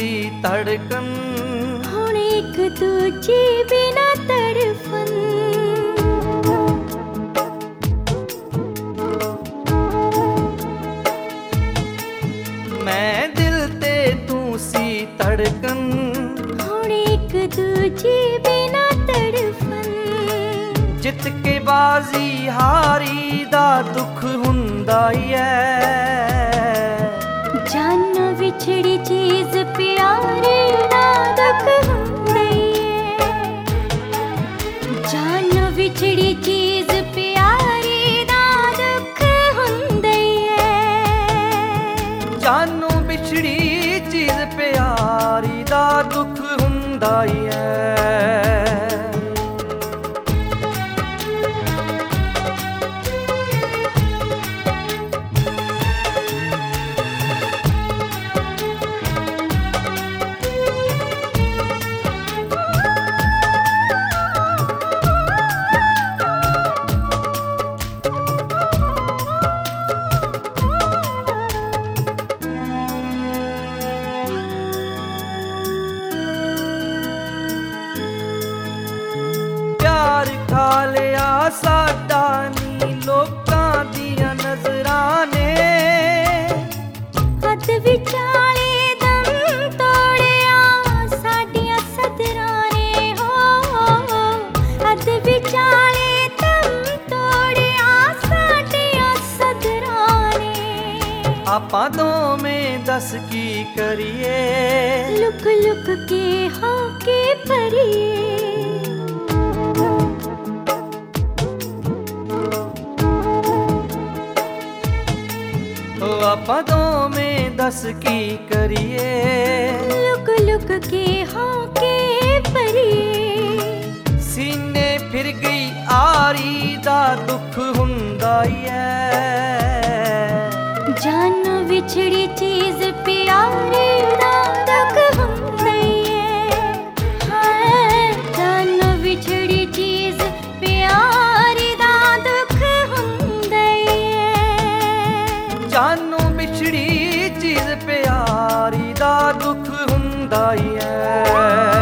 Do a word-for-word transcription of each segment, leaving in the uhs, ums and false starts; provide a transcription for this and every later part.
सी धड़कन, हुण एक दूजे बिना तड़फन। मैं दिल ते तू सी धड़कन, हुण एक दूजे बिना तड़फन। जित के बाजी हारी दा दुख हुंदा ही है। जान विछड़ी चीज प्यारी दा दुख हुंदा ही है। जान विछड़ी चीज प्यारी दा दुख हुंदा ही है। जानो बिछड़ी चीज प्यारी दा दुख हुंदा ही है। प्यार खा लिया साडा नी लोकां दियां नजरां ने। हद विचाले दम तोड़िया साडियां सदरां ने हो। हद विचाले दम तोड़िया साडियां सदरां ने। आपां दोवें दस की करिए, लुक लुक के हो के परिए। आपां दोवें दस की करिए, लुक लुक के हो के परिए। सीने फिर गई आरी दा दुख हुंदा ही है। जान विछड़ी चीज प्यारी दा दुख हुंदा ही है। हाय जान विछड़ी चीज प्यारी दा दुख हुंदा ही है। जानो बिछड़ी चीज प्यारी दा दुख हुंदा ही है।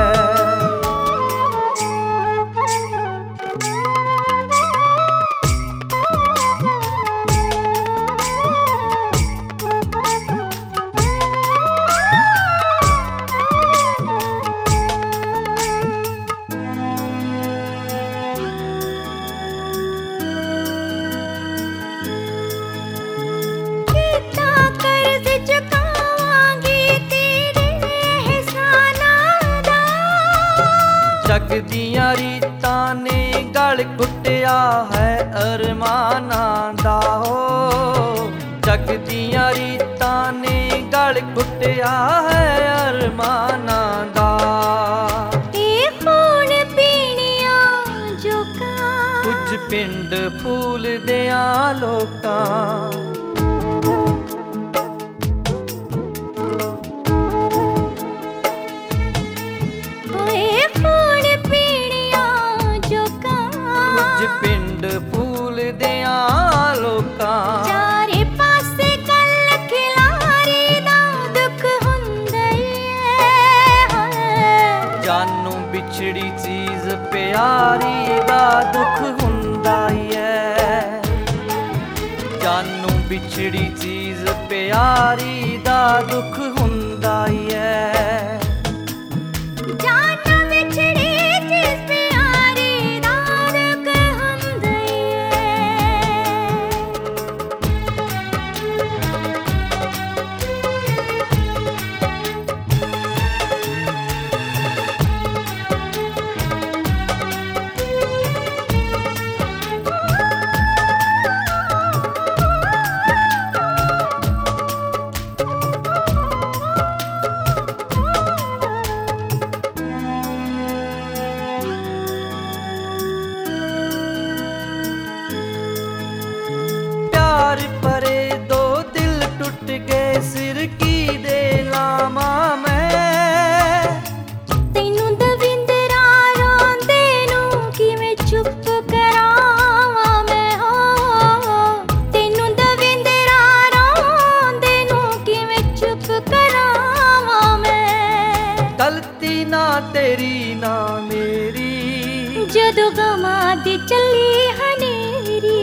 जग दियां रीतां ने गल घुटिया है अरमानां दा हो। जग दियां रीतां ने गल घुटिया है अरमानां दा। ए खून पीणिया जोकां, कुछ पिंड फूल दियां लोकां। पिंड फूल दियां लोकां। चारे पासे कल खिलारी दा दुख हुंदा ही है। जानू बिछड़ी चीज प्यारी दा दुख हुंदा ही है। जानू बिछड़ी चीज प्यारी दा दुख हुंदा ही है। जान विछड़ी चीज प्यारी दा दुख हुंदा ही है। ਨਾ ਤੇਰੀ ਨਾ ਮੇਰੀ, ਜਦੋਂ ਗਮਾਂ ਦੀ ਚੱਲੀ ਹਨੇਰੀ।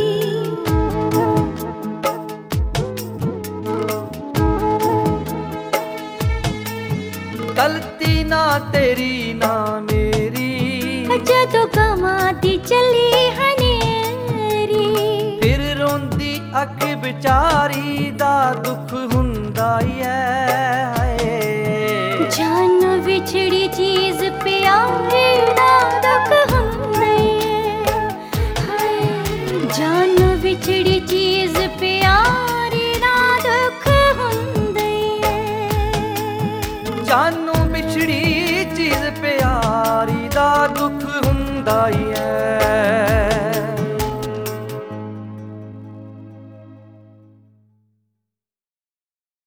ਗਲਤੀ ਨਾ ਤੇਰੀ ਨਾ ਮੇਰੀ, ਜਦੋਂ ਗਮਾਂ ਦੀ ਚੱਲੀ ਹਨੇਰੀ। ਫਿਰ ਰੋਂਦੀ ਅੱਖ ਵਿਚਾਰੀ ਦਾ ਦੁੱਖ ਹੁੰਦਾ ਈ ਐ। ਹਾਏ ਜਾਨ ਵਿਛੜੀ ਚੀਜ਼ ਪਿਆਰੇ ਦਾ ਦੁੱਖ ਹੁੰਦਾ ਏ। ਹਾਏ ਜਾਨ ਵਿਛੜੀ ਚੀਜ਼ ਪਿਆਰੇ ਦਾ ਦੁੱਖ ਹੁੰਦਾ ਏ। ਜਾਨੋਂ ਵਿਛੜੀ ਚੀਜ਼ ਪਿਆਰੀ ਦਾ ਦੁੱਖ ਹੁੰਦਾ ਈ ਐ।